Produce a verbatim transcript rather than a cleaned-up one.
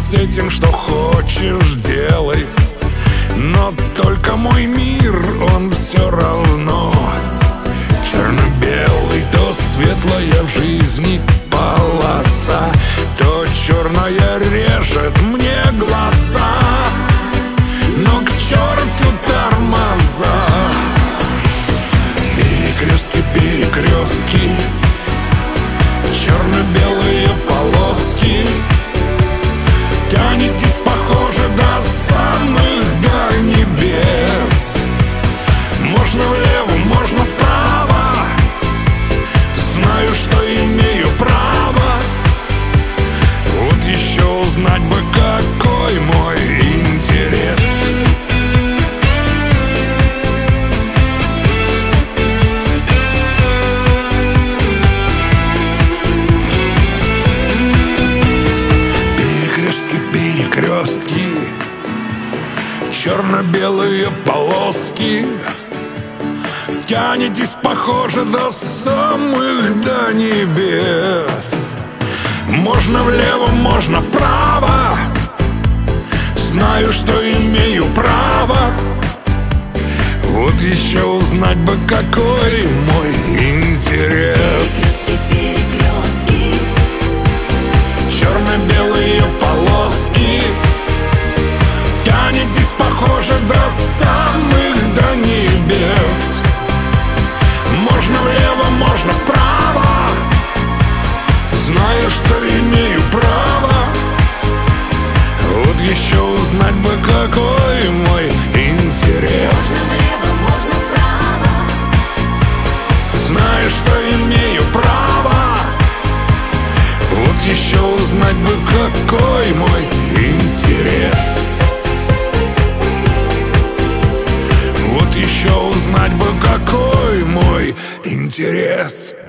с этим, что хочешь, делай. Но только мой мир, он все равно черно-белый. То светлая в жизни полоса, то черная режет мне глаза. Но к черту тормоза. Перекрестки, перекрестки, черно-белые полоски. Тянетесь, похоже, до самых, до небес. Можно влево, можно вправо. Знаю, что имею право. Вот еще узнать бы, какой мой интерес. Перекрестки, черно-белые полоски. Тянетесь, похоже, до самых, до небес. Можно влево, можно вправо. Знаю, что имею право. Вот еще узнать бы, какой мой интерес. Черно-белые полоски. Тянетесь, похоже, до самых, до небес. Можно влево, можно вправо. Знаю, что имею право. Вот еще узнать бы, какой мой интерес. Можно влево, можно вправо. Знаю, что имею право. Вот еще узнать бы, какой мой интерес. Вот еще узнать бы, какой мой интерес.